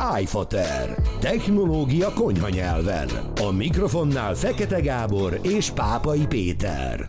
iFater. Technológia konyha nyelven. A mikrofonnál Fekete Gábor és Pápai Péter.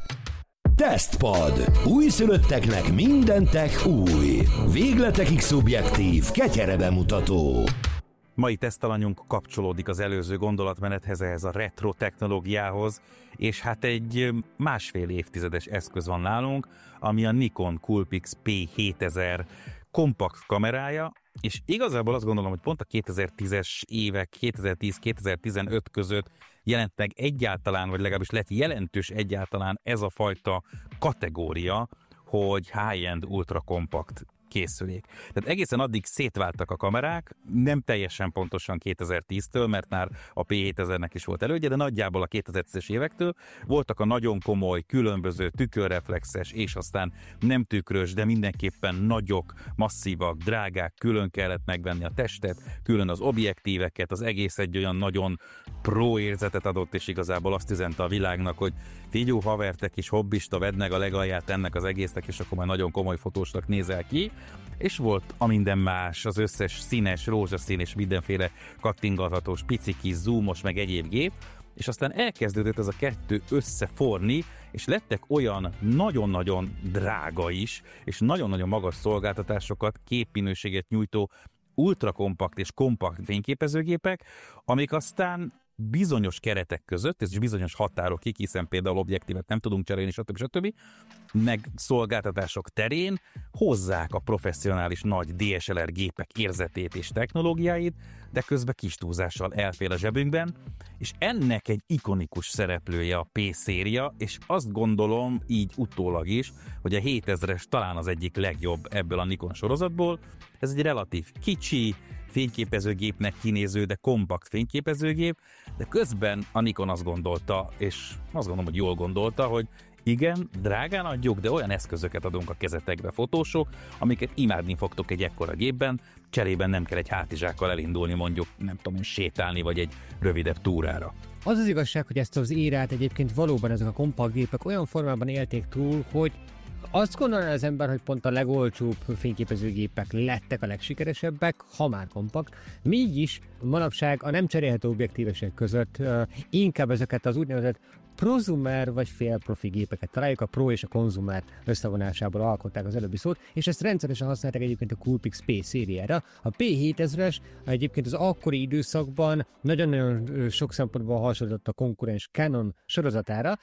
Tesztpad. Újszülötteknek minden tech új. Végletekig szubjektív, ketyere bemutató. Mai tesztalanyunk kapcsolódik az előző gondolatmenethez, ehhez a retro technológiához, és hát egy másfél évtizedes eszköz van nálunk, ami a Nikon Coolpix P7000 kompakt kamerája, és igazából azt gondolom, hogy pont a 2010-es évek, 2010-2015 között jelent meg egyáltalán, vagy legalábbis lett jelentős egyáltalán ez a fajta kategória, hogy high-end ultrakompakt készülék. Tehát egészen addig szétváltak a kamerák, nem teljesen pontosan 2010-től, mert már a P7000-nek is volt elődje, de nagyjából a 2010-es évektől voltak a nagyon komoly, különböző tükörreflexes, és aztán nem tükrös, de mindenképpen nagyok, masszívak, drágák, külön kellett megvenni a testet, külön az objektíveket, az egész egy olyan nagyon pro érzetet adott, és igazából azt üzente a világnak, hogy figyú, haver, te kis hobbista, vedd meg a legalját ennek az egésznek, és akkor már nagyon komoly fotósnak nézel ki. És volt a minden más, az összes színes, rózsaszín és mindenféle kattingathatós, pici kis zoomos, meg egyéb gép, és aztán elkezdődött ez a kettő összeforni, és lettek olyan nagyon-nagyon drága is, és nagyon-nagyon magas szolgáltatásokat, képminőséget nyújtó ultrakompakt és kompakt fényképezőgépek, amik aztán bizonyos keretek között, és bizonyos határokig, hiszen például objektívet nem tudunk cserélni, stb. Meg szolgáltatások terén hozzák a professzionális nagy DSLR gépek érzetét és technológiáit, de közben kis túlzással elfér a zsebünkben, és ennek egy ikonikus szereplője a P-széria, és azt gondolom így utólag is, hogy a 7000-es talán az egyik legjobb ebből a Nikon sorozatból. Ez egy relatív kicsi, fényképezőgépnek kinéző, de kompakt fényképezőgép, de közben a Nikon azt gondolta, és azt gondolom, hogy jól gondolta, hogy igen, drágán adjuk, de olyan eszközöket adunk a kezetekbe, fotósok, amiket imádni fogtok egy ekkora gépben, cserében nem kell egy hátizsákkal elindulni, mondjuk, nem tudom én, sétálni, vagy egy rövidebb túrára. Az az igazság, hogy ezt az érát egyébként valóban ezek a kompakt gépek olyan formában élték túl, hogy azt gondolná az ember, hogy pont a legolcsóbb fényképezőgépek lettek a legsikeresebbek, ha már kompakt. Mégis manapság a nem cserélhető objektívesek között inkább ezeket az úgynevezett prosumer vagy félprofi gépeket találjuk, a pro és a konzumer összevonásából alkották az előbbi szót, és ezt rendszeresen használták egyébként a Coolpix P szériára. A P7000-es egyébként az akkori időszakban nagyon-nagyon sok szempontból hasonlított a konkurens Canon sorozatára,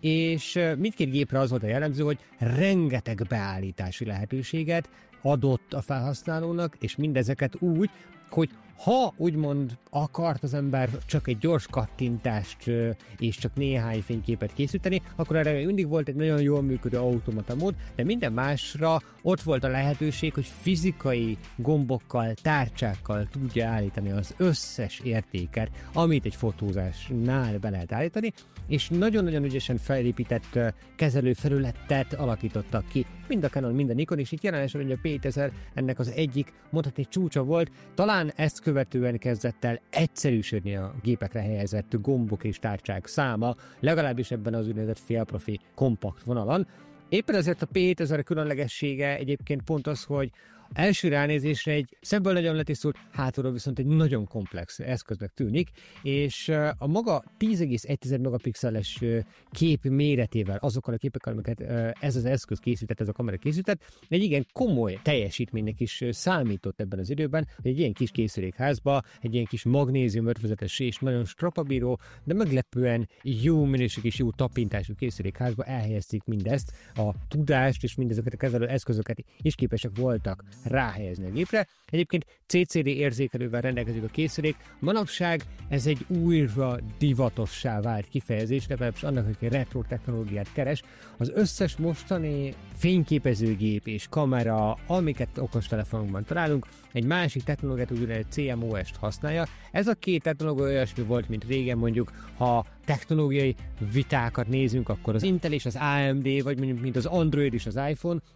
és mindkét gépre az volt a jellemző, hogy rengeteg beállítási lehetőséget adott a felhasználónak, és mindezeket úgy, hogy ha úgymond akart az ember csak egy gyors kattintást és csak néhány fényképet készíteni, akkor erre mindig volt egy nagyon jól működő automata mód, de minden másra ott volt a lehetőség, hogy fizikai gombokkal, tárcsákkal tudja állítani az összes értéket, amit egy fotózásnál be lehet állítani, és nagyon-nagyon ügyesen felépített kezelőfelületet alakítottak ki, mind a Canon, mind a Nikon, és itt jelenleg hogy a P7000 ennek az egyik, mondhatni csúcsa volt, talán ezt követően kezdett el egyszerűsödni a gépekre helyezett gombok és tárcsák száma, legalábbis ebben az úgynevezett félprofi kompakt vonalon. Éppen ezért a P7000 különlegessége egyébként pont az, hogy első ránézésre egy szemből nagyon letisztult, hátulról viszont egy nagyon komplex eszköznek tűnik, és a maga 10,1 megapixeles kép méretével, azokkal a képekkel, amiket ez az eszköz készített, ez a kamera készített, egy igen komoly teljesítménynek is számított ebben az időben, hogy egy ilyen kis készülékházba, egy ilyen kis magnézium ötvözetes és nagyon strapabíró, de meglepően jó minőségű és jó tapintású készülékházba elhelyezték mindezt, a tudást és mindezeket a kezelő eszközöket is képesek voltak ráhelyezni a gépre. Egyébként CCD érzékelővel rendelkezik a készülék. Manapság ez egy újra divatossá vált kifejezés, legalábbis annak, aki retro technológiát keres. Az összes mostani fényképezőgép és kamera, amiket okostelefonunkban találunk, egy másik technológiát, úgynevezett CMOS-t használja. Ez a két technológia olyasmi volt, mint régen, mondjuk, ha technológiai vitákat nézünk, akkor az Intel és az AMD, vagy mondjuk mint az Android és az iPhone, tehát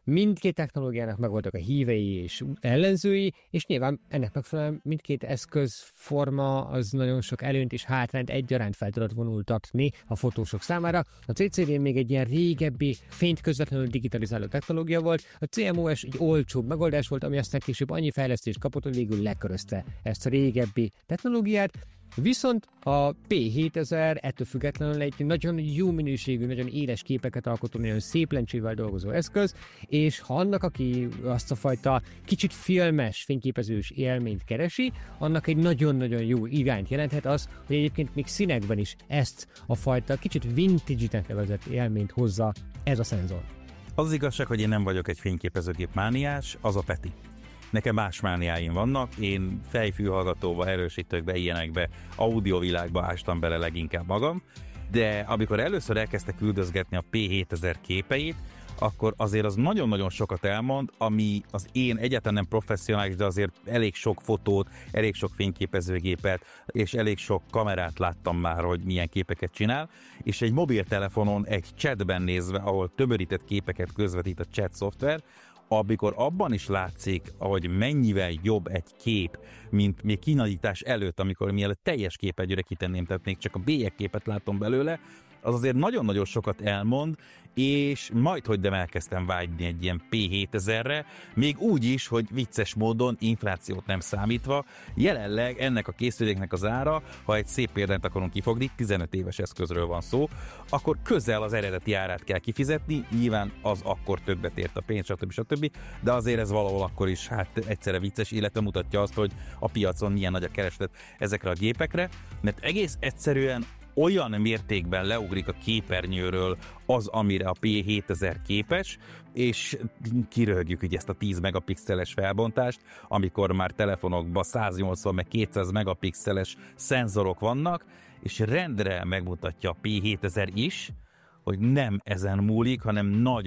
Mindkét technológiának megvoltak a hívei és ellenzői, és nyilván ennek megfelelően mindkét eszközforma az nagyon sok előnyt és hátrányt egyaránt fel tudott vonultatni a fotósok számára. A CCD még egy ilyen régebbi, fényt közvetlenül digitalizáló technológia volt, a CMOS egy olcsóbb megoldás volt, ami aztán később annyi fejlesztést kapott, hogy végül lekörözte ezt a régebbi technológiát. Viszont a P7000 ettől függetlenül egy nagyon jó minőségű, nagyon éles képeket alkotó, nagyon szép lencsével dolgozó eszköz, és ha annak, aki azt a fajta kicsit filmes, fényképezős élményt keresi, annak egy nagyon-nagyon jó irányt jelenthet az, hogy egyébként még színekben is ezt a fajta kicsit vintage-nek nevezett élményt hozza ez a szenzor. Az igazság, hogy én nem vagyok egy fényképezőgép mániás, az a Peti. Nekem más mániáim vannak, én fejfülhallgatóba, erősítőkbe, ilyenekbe, audiovilágba ástam bele leginkább magam, de amikor először elkezdtek üldözgetni a P7000 képeit, akkor azért az nagyon-nagyon sokat elmond, ami az én egyáltalán nem professzionális, de azért elég sok fotót, elég sok fényképezőgépet, és elég sok kamerát láttam már, hogy milyen képeket csinál, és egy mobiltelefonon, egy chatben nézve, ahol tömörített képeket közvetít a chat szoftver, amikor abban is látszik, hogy mennyivel jobb egy kép, mint még kinagyítás előtt, amikor mielőtt teljes képernyőre kitenném, tehát még csak a bélyegképet látom belőle, az azért nagyon-nagyon sokat elmond, és majdhogy nem elkezdtem vágyni egy ilyen P7000-re, még úgy is, hogy vicces módon, inflációt nem számítva, jelenleg ennek a készüléknek az ára, ha egy szép példát akarunk kifogni, 15 éves eszközről van szó, akkor közel az eredeti árát kell kifizetni, nyilván az akkor többet ért a pénz, stb. De azért ez valahol akkor is egyszerre vicces, illetve mutatja azt, hogy a piacon milyen nagy a kereslet ezekre a gépekre, mert egész egyszerűen olyan mértékben leugrik a képernyőről az, amire a P7000 képes, és kiröhögjük ugye ezt a 10 megapixeles felbontást, amikor már telefonokban 180 meg 200 megapixeles szenzorok vannak, és rendre megmutatja a P7000 is, hogy nem ezen múlik, hanem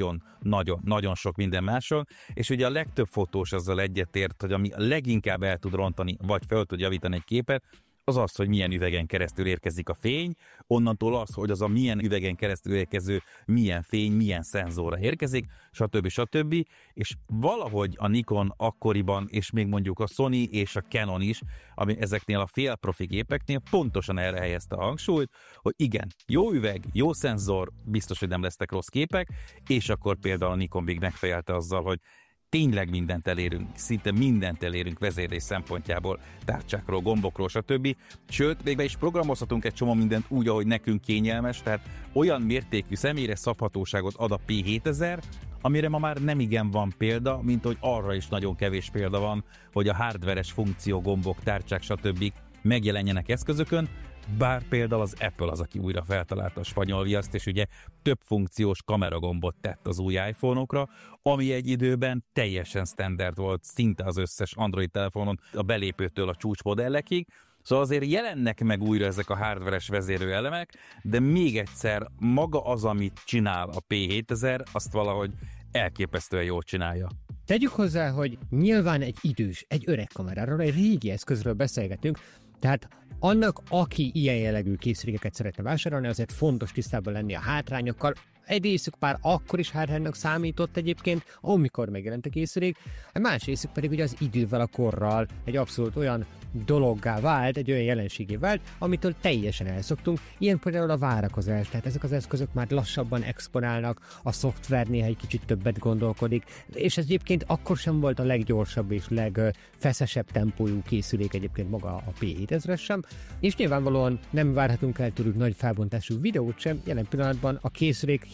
nagyon sok minden máson, és ugye a legtöbb fotós azzal egyetért, hogy ami leginkább el tud rontani, vagy fel tud javítani egy képet, az az, hogy milyen üvegen keresztül érkezik a fény, onnantól az, hogy az a milyen üvegen keresztül érkező milyen fény, milyen szenzorra érkezik, stb. És valahogy a Nikon akkoriban, és még mondjuk a Sony és a Canon is, ami ezeknél a félprofi gépeknél pontosan erre helyezte a hangsúlyt, hogy igen, jó üveg, jó szenzor, biztos, hogy nem lesznek rossz képek, és akkor például a Nikon még megfejelte azzal, hogy tényleg mindent elérünk, szinte mindent elérünk vezérlés szempontjából, tárcsákról, gombokról, stb. Sőt, még be is programozhatunk egy csomó mindent úgy, ahogy nekünk kényelmes, tehát olyan mértékű személyre szabhatóságot ad a P7000, amire ma már nem igen van példa, mint hogy arra is nagyon kevés példa van, hogy a hardveres funkció, gombok, tárcsák, stb. Megjelenjenek eszközökön, bár például az Apple az, aki újra feltalálta a spanyol viaszt, és ugye több funkciós kameragombot tett az új iPhone-okra, ami egy időben teljesen standard volt, szinte az összes Android telefonon, a belépőtől a csúcsmodellekig. Szóval azért jelennek meg újra ezek a hardveres vezérőelemek, de még egyszer maga az, amit csinál a P7000, azt valahogy elképesztően jól csinálja. Tegyük hozzá, hogy nyilván egy idős, egy öreg kameráról, egy régi eszközről beszélgetünk, tehát annak, aki ilyen jellegű készülékeket szeretne vásárolni, azért fontos tisztában lenni a hátrányokkal. Egy részük már akkor is hátránynak számított egyébként, amikor megjelent a készülék, a más részük pedig ugye az idővel, a korral egy abszolút olyan dologgá vált, egy olyan jelenségé vált, amitől teljesen elszoktunk, ilyen például a várakozás, tehát ezek az eszközök már lassabban exponálnak, a szoftver néha egy kicsit többet gondolkodik, és ez egyébként akkor sem volt a leggyorsabb és legfeszesebb tempójú készülék egyébként maga a P7000-es sem, és nyilvánvalóan nem várhatunk el tőlük nagy felbontású videót sem, jelen pillanatban a készülék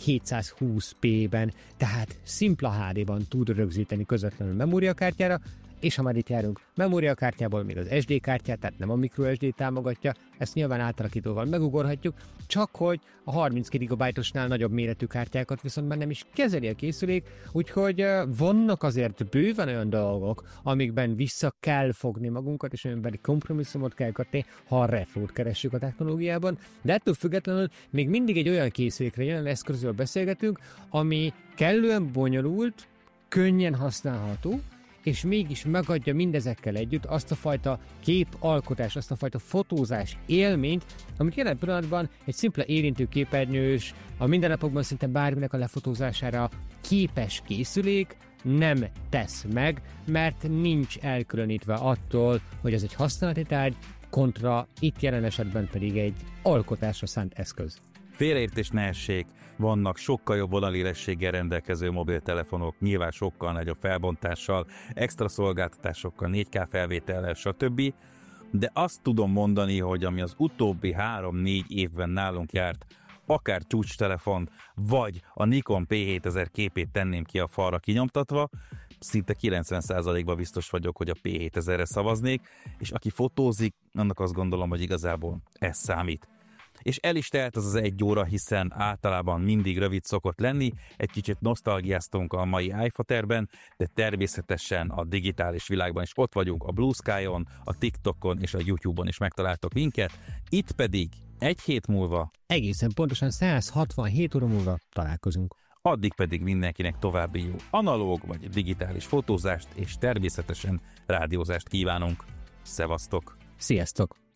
720p-ben, tehát szimpla HD-ban tud rögzíteni közvetlenül memóriakártyára, és ha már itt járunk memóriakártyából, még az SD kártyát, tehát nem a microSD támogatja, ezt nyilván átalakítóval megugorhatjuk, csak hogy a 32 GB-osnál nagyobb méretű kártyákat viszont már nem is kezeli a készülék, úgyhogy vannak azért bőven olyan dolgok, amikben vissza kell fogni magunkat, és amiben kompromisszumot kell kötni, ha a retrót keressük a technológiában, de ettől függetlenül még mindig egy olyan készülékre, olyan eszközről beszélgetünk, ami kellően bonyolult, könnyen használható, és mégis megadja mindezekkel együtt azt a fajta képalkotás, azt a fajta fotózás élményt, amit jelen pillanatban egy szimpla érintőképernyős, a mindennapokban szinte bárminek a lefotózására képes készülék nem tesz meg, mert nincs elkülönítve attól, hogy ez egy használati tárgy, kontra itt jelen esetben pedig egy alkotásra szánt eszköz. Félreértés ne essék, vannak sokkal jobb vonalélességgel rendelkező mobiltelefonok, nyilván sokkal nagyobb felbontással, extra szolgáltatásokkal, 4K felvétellel, stb. De azt tudom mondani, hogy ami az utóbbi 3-4 évben nálunk járt, akár csúcstelefon, vagy a Nikon P7000 képét tenném ki a falra kinyomtatva, szinte 90%-ban biztos vagyok, hogy a P7000-re szavaznék, és aki fotózik, annak azt gondolom, hogy igazából ez számít. És el is telt az 1 óra, hiszen általában mindig rövid szokott lenni, egy kicsit nosztalgiáztunk a mai iFaterben, de természetesen a digitális világban is ott vagyunk, a Blue Sky-on, a TikTokon és a YouTube-on is megtaláltok minket, itt pedig 1 hét múlva, egészen pontosan 167 óra múlva találkozunk. Addig pedig mindenkinek további jó analóg vagy digitális fotózást és természetesen rádiózást kívánunk. Szevasztok! Sziasztok!